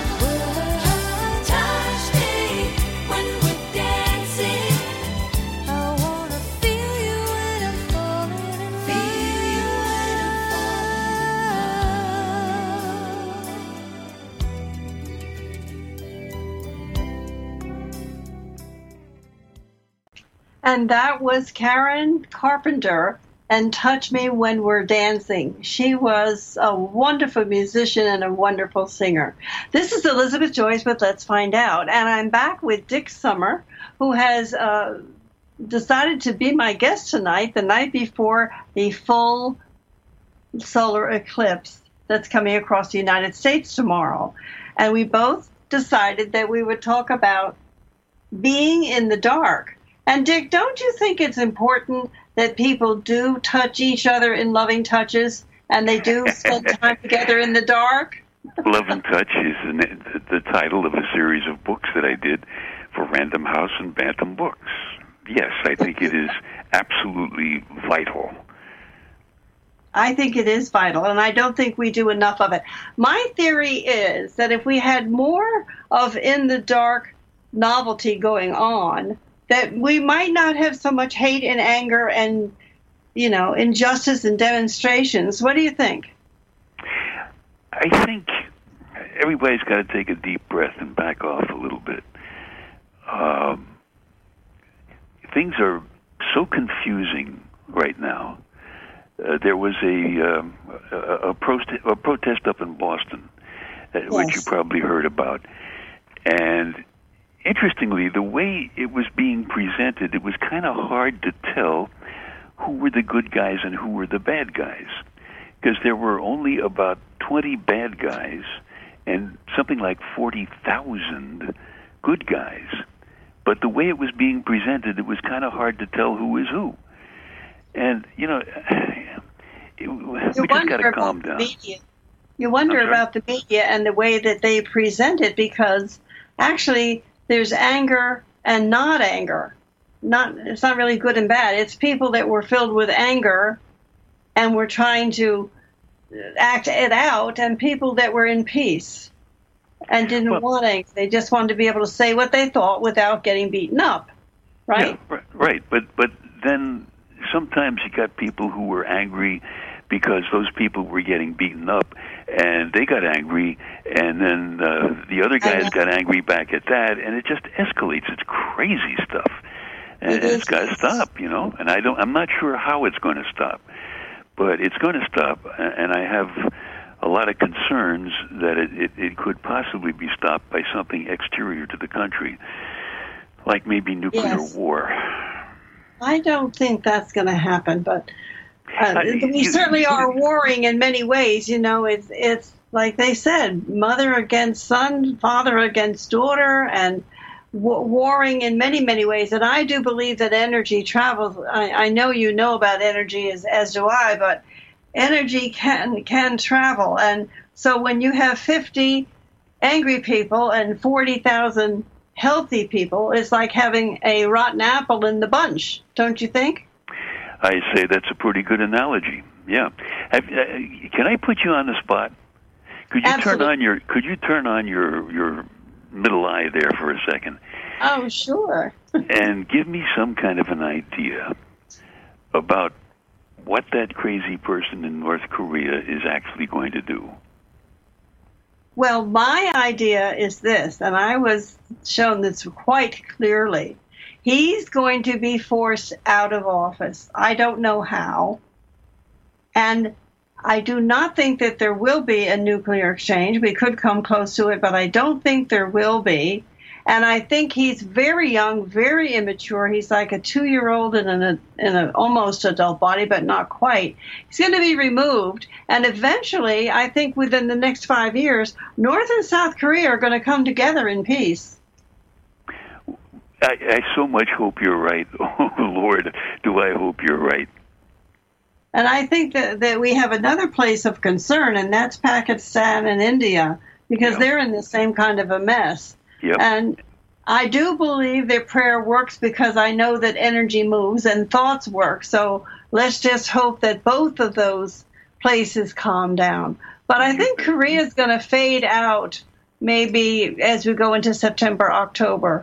Touch me when we're dancing. I wanna feel you when I'm falling in love. Feel you when And that was Karen Carpenter and Touch Me When We're Dancing. She was a wonderful musician and a wonderful singer. This is Elizabeth Joyce with Let's Find Out, and I'm back with Dick Summer, who has uh, decided to be my guest tonight, the night before the full solar eclipse that's coming across the United States tomorrow. And we both decided that we would talk about being in the dark. And Dick, don't you think it's important that people do touch each other in loving touches, and they do spend time together in the dark? Love and Touch is the, the title of a series of books that I did for Random House and Bantam Books. Yes, I think it is absolutely vital. I think it is vital, and I don't think we do enough of it. My theory is that if we had more of in-the-dark novelty going on, that we might not have so much hate and anger and, you know, injustice and demonstrations. What do you think? I think everybody's got to take a deep breath and back off a little bit. Um, things are so confusing right now. Uh, there was a, um, a, a, prost- a protest up in Boston, uh, yes. which you probably heard about. And interestingly, the way it was being presented, it was kind of hard to tell who were the good guys and who were the bad guys, because there were only about twenty bad guys and something like forty thousand good guys. But the way it was being presented, it was kind of hard to tell who was who. And, you know, it, we just got to calm down. Media. You wonder about the media and the way that they present it, because actually there's anger and not anger. Not it's not really good and bad. It's people that were filled with anger and were trying to act it out, and people that were in peace and didn't well, want anger. They just wanted to be able to say what they thought without getting beaten up. Right? Yeah, right. But but then sometimes you got people who were angry because those people were getting beaten up, and they got angry, and then uh, the other guys got angry back at that, and it just escalates. It's crazy stuff, and it it's got to stop, you know. And I don't, I'm not sure how it's going to stop, but it's going to stop, and I have a lot of concerns that it, it, it could possibly be stopped by something exterior to the country, like maybe nuclear yes. war. I don't think that's going to happen, but uh, we certainly are warring in many ways. You know, it's it's like they said, mother against son, father against daughter, and w- warring in many, many ways. And I do believe that energy travels. I, I know you know about energy, as as do I, but energy can can travel, and So when you have fifty angry people and forty thousand healthy people, it's like having a rotten apple in the bunch, don't you think? I say that's a pretty good analogy. Yeah. Have, uh, can I put you on the spot? Could you Absolutely. turn on your Could you turn on your your middle eye there for a second? Oh, sure. And give me some kind of an idea about what that crazy person in North Korea is actually going to do. Well, my idea is this, and I was shown this quite clearly. He's going to be forced out of office. I don't know how. And I do not think that there will be a nuclear exchange. We could come close to it, but I don't think there will be. And I think he's very young, very immature. He's like a two-year-old in an in an almost adult body, but not quite. He's going to be removed. And eventually, I think within the next five years, North and South Korea are going to come together in peace. I, I so much hope you're right. Oh, Lord, do I hope you're right. And I think that, that we have another place of concern, and that's Pakistan and India, because Yep. they're in the same kind of a mess. Yep. And I do believe that prayer works because I know that energy moves and thoughts work. So let's just hope that both of those places calm down. But I think Korea is going to fade out maybe as we go into September, October.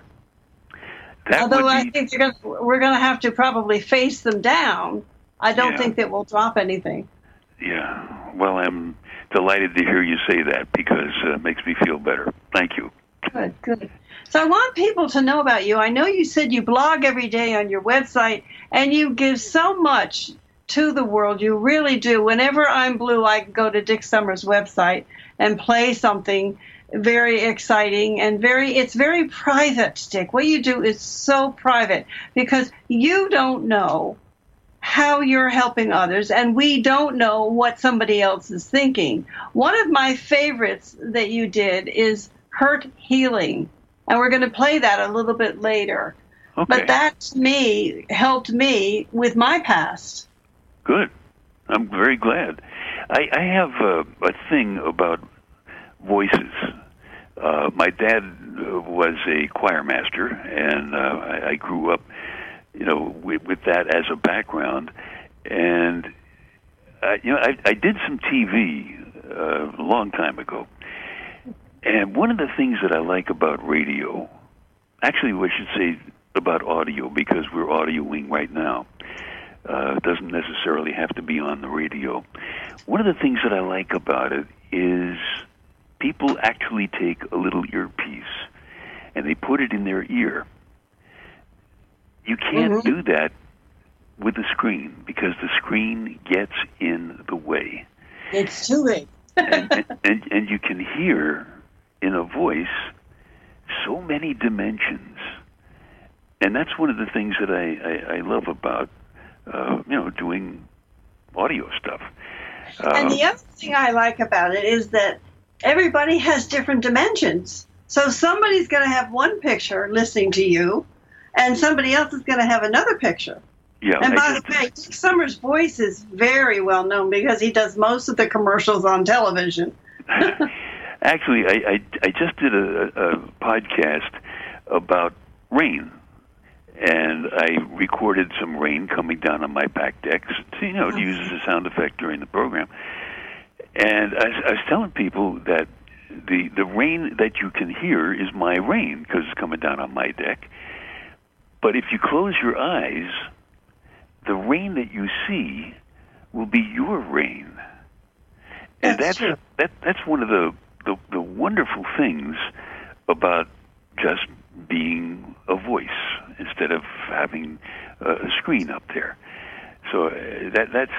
That Although would I be, think they're gonna, we're going to have to probably face them down. I don't Yeah. think that we'll drop anything. yeah. Well, I'm delighted to hear you say that because uh, it makes me feel better. Thank you. Good, good. So I want people to know about you. I know you said you blog every day on your website, and you give so much to the world. You really do. Whenever I'm blue, I go to Dick Summers' website and play something very exciting and very, it's very private, Dick. What you do is so private because you don't know how you're helping others, and we don't know what somebody else is thinking. One of my favorites that you did is Hurt Healing, and we're going to play that a little bit later. Okay. But that, to me, helped me with my past. Good. I'm very glad. I, I have a, a thing about voices. Uh, my dad uh, was a choir master, and uh, I, I grew up, you know, with, with that as a background. And uh, you know, I, I did some T V uh, a long time ago. And one of the things that I like about radio, actually, I should say about audio, because we're audioing right now. Uh, it doesn't necessarily have to be on the radio. One of the things that I like about it is people actually take a little earpiece and they put it in their ear. You can't Mm-hmm. do that with the screen because the screen gets in the way. It's too late. and, and, and you can hear in a voice so many dimensions. And that's one of the things that I, I, I love about, uh, you know, doing audio stuff. Uh, And the other thing I like about it is that everybody has different dimensions. So somebody's going to have one picture listening to you, and somebody else is going to have another picture. yeah, And I by the just- way, Dick Summers' voice is very well known because he does most of the commercials on television. Actually, I, I, I just did a, a podcast about rain, and I recorded some rain coming down on my back deck. So, you know, it uses a sound effect during the program. And I, I was telling people that the the rain that you can hear is my rain because it's coming down on my deck. But if you close your eyes, the rain that you see will be your rain. And That's that's true. that that's one of the, the, the wonderful things about just being a voice instead of having a, a screen up there. So uh, that that's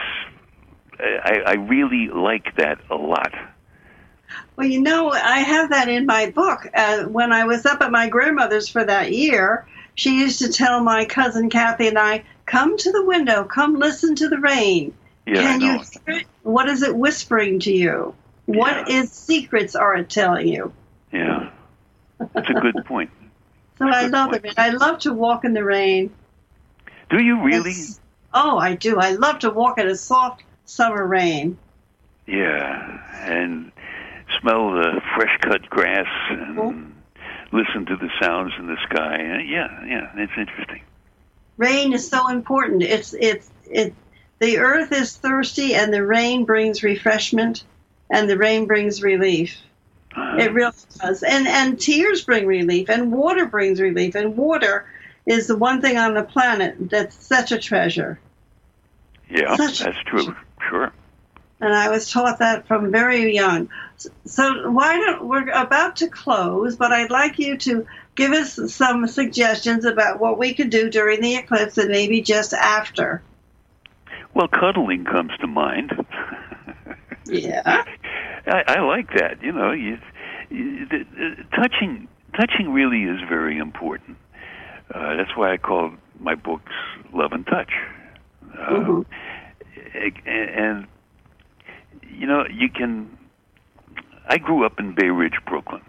I, I really like that a lot. Well, you know, I have that in my book. Uh, when I was up at my grandmother's for that year, she used to tell my cousin Kathy and I, come to the window, come listen to the rain. Yeah, Can I you know. hear it? What is it whispering to you? What Yeah. is secrets are it telling you? Yeah, that's a good point. So I Good love point. it. I love to walk in the rain. Do you really? It's- oh, I do. I love to walk in a soft summer rain. Yeah, and smell the fresh-cut grass and Mm-hmm. listen to the sounds in the sky. Uh, yeah, yeah, it's interesting. Rain is so important. It's it's it. The earth is thirsty, and the rain brings refreshment, and the rain brings relief. Uh, It really does. And and tears bring relief, and water brings relief. And water is the one thing on the planet that's such a treasure. yeah, such- that's true. Sure. And I was taught that from very young. So why don't we're about to close, but I'd like you to give us some suggestions about what we could do during the eclipse and maybe just after. Well, cuddling comes to mind. Yeah. I, I like that. You know, you, you, the, the, touching touching really is very important. Uh, that's why I call my books Love and Touch. Uh, Mhm. and, and you know, you can. I grew up in Bay Ridge, Brooklyn,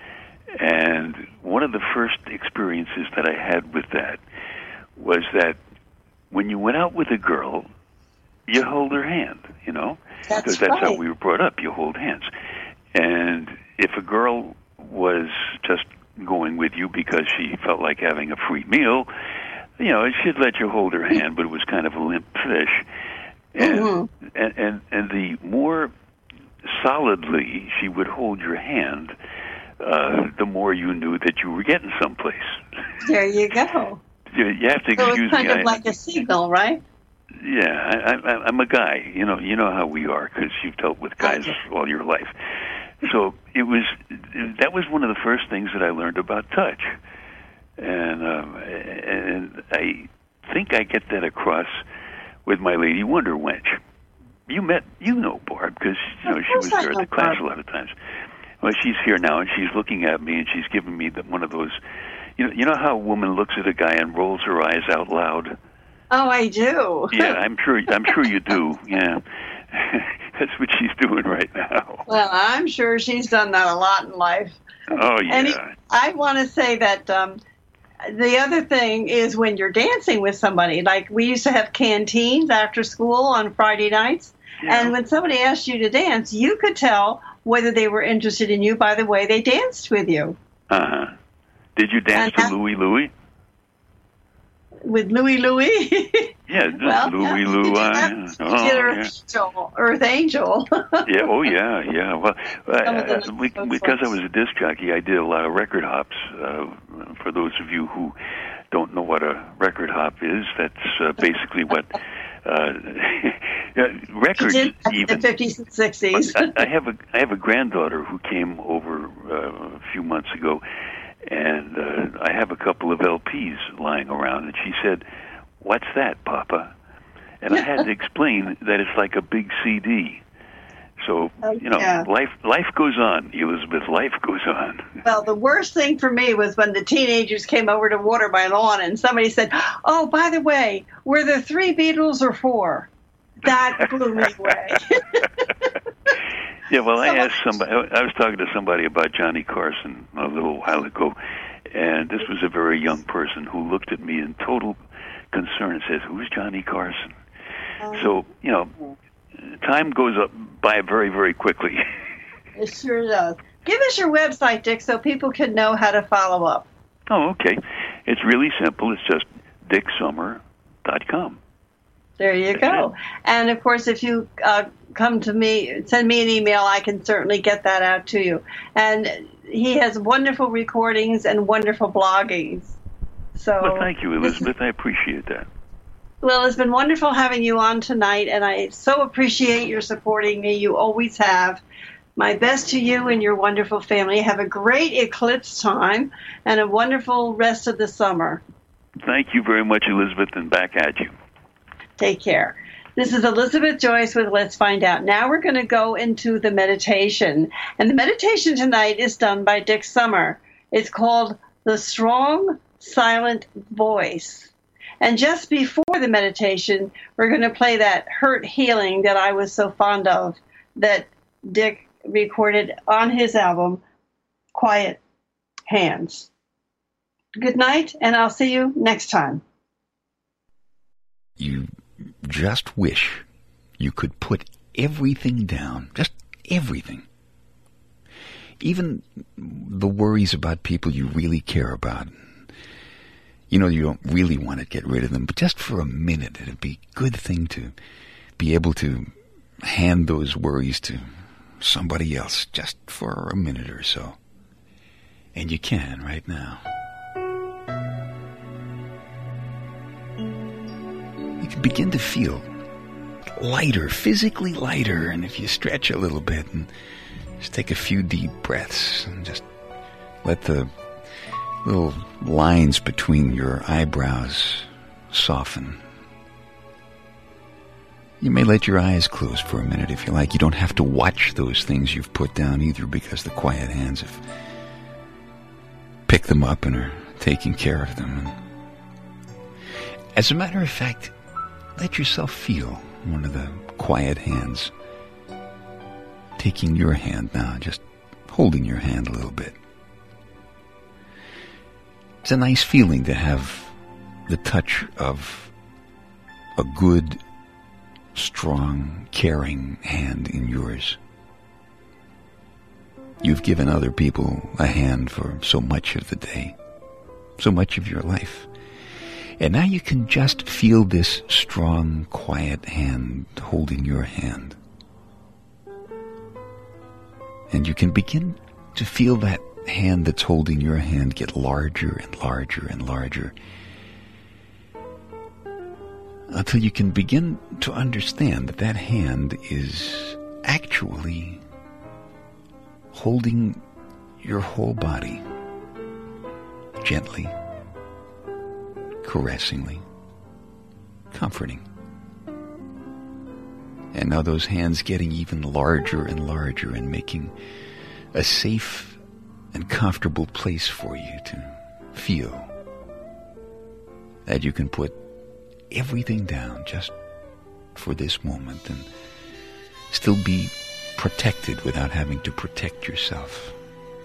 and one of the first experiences that I had with that was that when you went out with a girl, you hold her hand, you know, That's because that's how right. we were brought up. You hold hands, and if a girl was just going with you because she felt like having a free meal, you know, she'd let you hold her hand, but it was kind of a limp fish. And, Mhm. and and and the more solidly she would hold your hand, uh, the more you knew that you were getting someplace. There you go. You, you have to So excuse it's kind me. of I, like a signal, right? yeah, I, I, I'm a guy. You know, you know how we are because you've dealt with guys all your life. So it was that was one of the first things that I learned about touch, and um, and I think I get that across with my Lady Wonder Wench. You met, you know, Barb, because you know Of she was course I there at know the class Barb. a lot of times. Well, she's here now, and she's looking at me, and she's giving me the, one of those. You know, you know how a woman looks at a guy and rolls her eyes out loud. Oh, I do. Yeah, I'm sure. I'm sure you do. Yeah, that's what she's doing right now. Well, I'm sure she's done that a lot in life. Oh yeah. And I want to say that um, the other thing is when you're dancing with somebody, like we used to have canteens after school on Friday nights, Yeah. and when somebody asked you to dance, you could tell whether they were interested in you by the way they danced with you. Uh huh. Did you dance And to that- Louie Louie? With Louie Louie? Yeah, well, Louie yeah, Louie. you did, yeah. that. Oh, You did Earth yeah. Angel. Earth Angel. Yeah. Oh, yeah, yeah. Well, Some of uh, the we, folks because I was- was a disc jockey, I did a lot of record hops. Uh, for those of you who don't know what a record hop is, that's uh, basically what uh, You records. did that in even the fifties and sixties. I, I have a I have a granddaughter who came over uh, a few months ago, and uh, I have a couple of L Ps lying around, and she said, "What's that, Papa?" And I had to explain that it's like a big C D. So, Oh, you know, yeah. life life goes on, Elizabeth. Life goes on. Well, the worst thing for me was when the teenagers came over to water my lawn and somebody said, "Oh, by the way, were there three Beatles or four?" That blew me away. Yeah, well, I So- asked somebody. I was talking to somebody about Johnny Carson a little while ago, and this was a very young person who looked at me in total concern and says, "Who's Johnny Carson?" So, you know, time goes up by very, very quickly. It sure does. Give us your website, Dick, so people can know how to follow up. Oh, okay. It's really simple. It's just dick summer dot com. There you go. And, of course, if you uh, come to me, send me an email, I can certainly get that out to you. And he has wonderful recordings and wonderful bloggings. So, Well, thank you, Elizabeth. I appreciate that. Well, it's been wonderful having you on tonight, and I so appreciate your supporting me. You always have. My best to you and your wonderful family. Have a great eclipse time and a wonderful rest of the summer. Thank you very much, Elizabeth, and back at you. Take care. This is Elizabeth Joyce with Let's Find Out. Now we're going to go into the meditation. And the meditation tonight is done by Dick Summer. It's called The Strong Silent Voice. And just before the meditation, we're going to play that Hurt Healing that I was so fond of that Dick recorded on his album, Quiet Hands. Good night, and I'll see you next time. You just wish you could put everything down, just everything, even the worries about people you really care about. You know, you don't really want to get rid of them, but just for a minute, it'd be a good thing to be able to hand those worries to somebody else just for a minute or so. And you can right now. You can begin to feel lighter, physically lighter, and if you stretch a little bit and just take a few deep breaths and just let the little lines between your eyebrows soften. You may let your eyes close for a minute if you like. You don't have to watch those things you've put down either, because the quiet hands have picked them up and are taking care of them. And as a matter of fact, let yourself feel one of the quiet hands taking your hand now, just holding your hand a little bit. It's a nice feeling to have the touch of a good, strong, caring hand in yours. You've given other people a hand for so much of the day, so much of your life. And now you can just feel this strong, quiet hand holding your hand. And you can begin to feel that hand that's holding your hand get larger and larger and larger, until you can begin to understand that that hand is actually holding your whole body gently, caressingly, comforting. And now those hands getting even larger and larger and making a safe and comfortable place for you to feel that you can put everything down just for this moment and still be protected without having to protect yourself,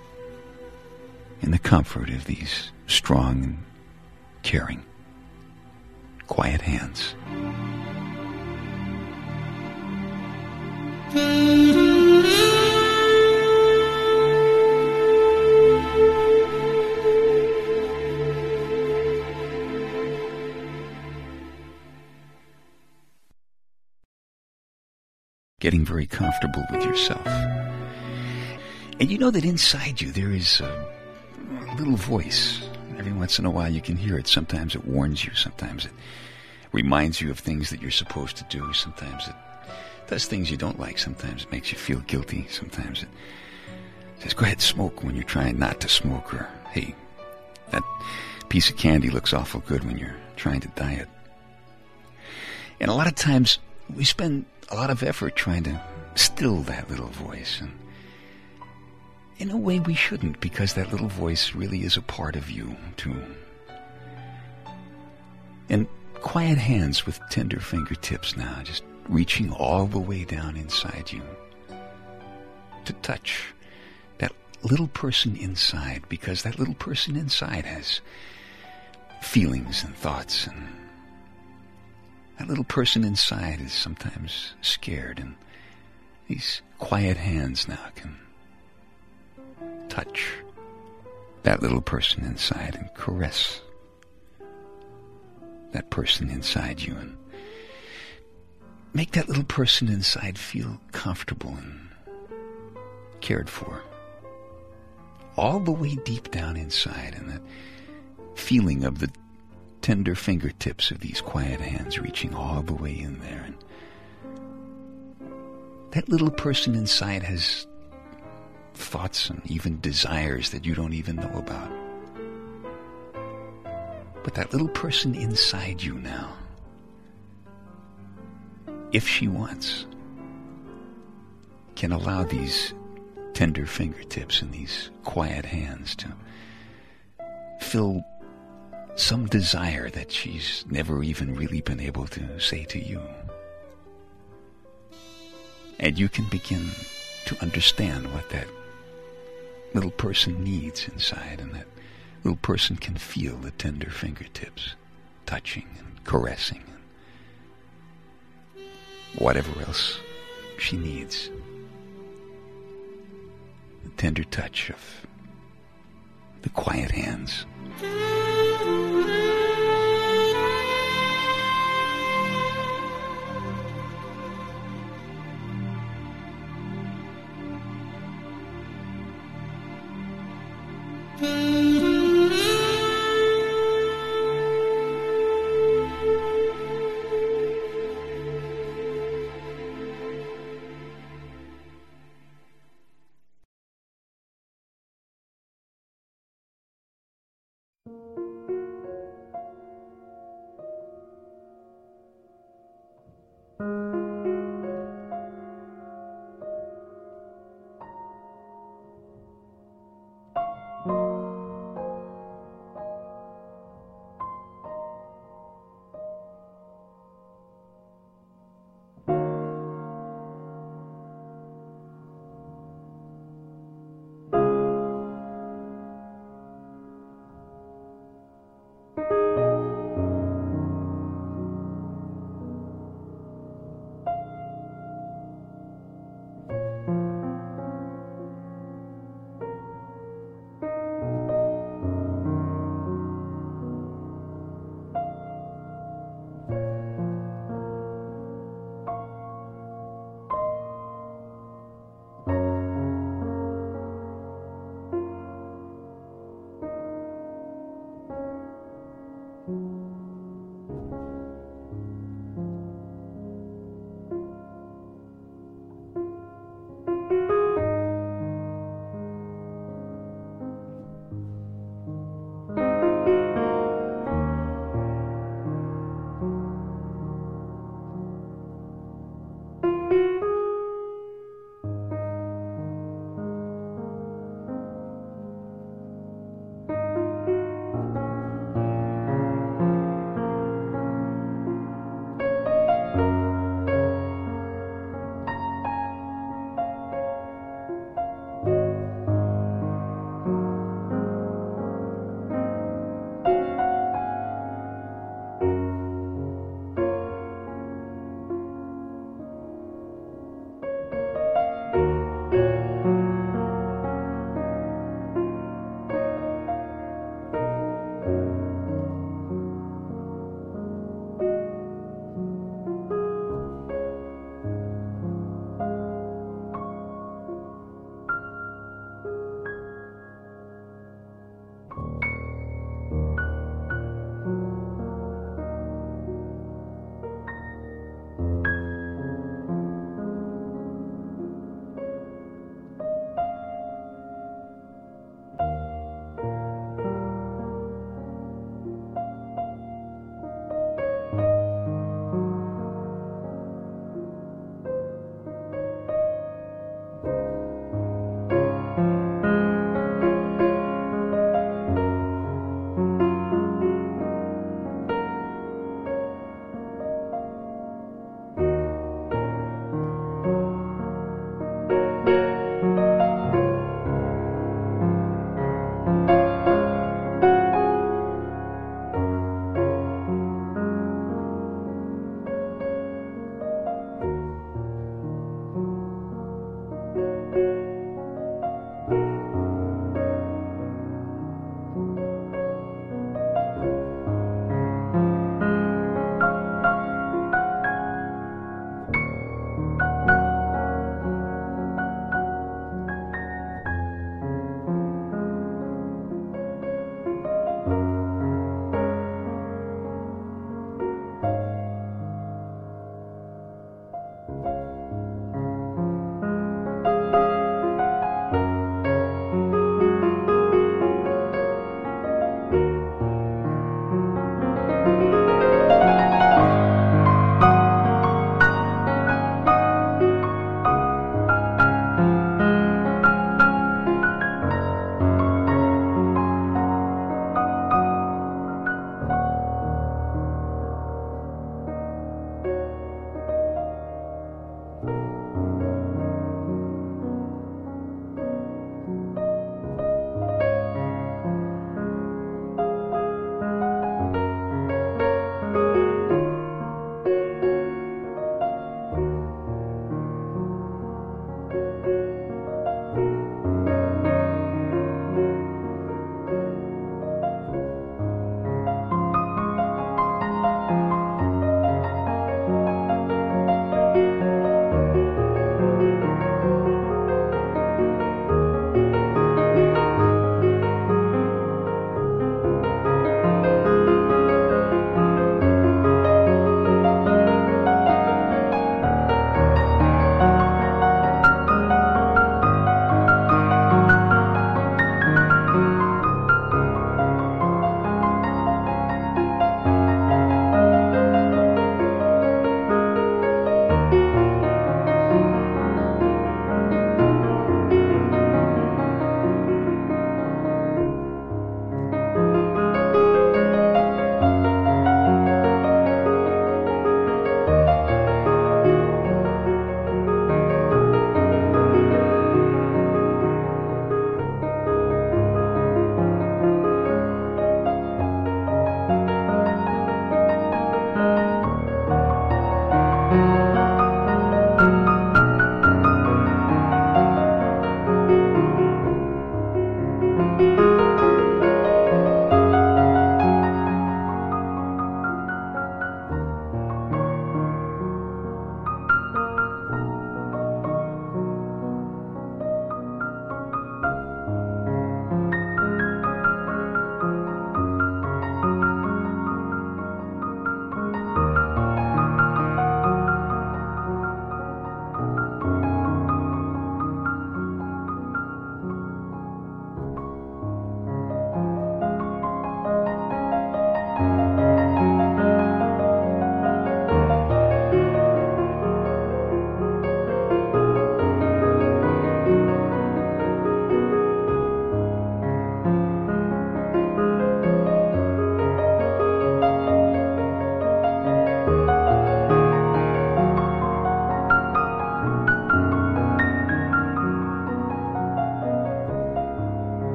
in the comfort of these strong and caring, quiet hands. Getting very comfortable with yourself. And you know that inside you there is a little voice. Every once in a while you can hear it. Sometimes it warns you. Sometimes it reminds you of things that you're supposed to do. Sometimes it does things you don't like. Sometimes it makes you feel guilty. Sometimes it says, go ahead, smoke when you're trying not to smoke. Or, hey, that piece of candy looks awful good when you're trying to diet. And a lot of times we spend a lot of effort trying to still that little voice. And in a way we shouldn't, because that little voice really is a part of you too. And quiet hands with tender fingertips now, just reaching all the way down inside you to touch that little person inside, because that little person inside has feelings and thoughts, and that little person inside is sometimes scared, and these quiet hands now can touch that little person inside and caress that person inside you and make that little person inside feel comfortable and cared for, all the way deep down inside, and that feeling of the tender fingertips of these quiet hands reaching all the way in there. And that little person inside has thoughts and even desires that you don't even know about. But that little person inside you now, if she wants, can allow these tender fingertips and these quiet hands to fill some desire that she's never even really been able to say to you. And you can begin to understand what that little person needs inside, and that little person can feel the tender fingertips touching and caressing and whatever else she needs. tender touch of the quiet hands.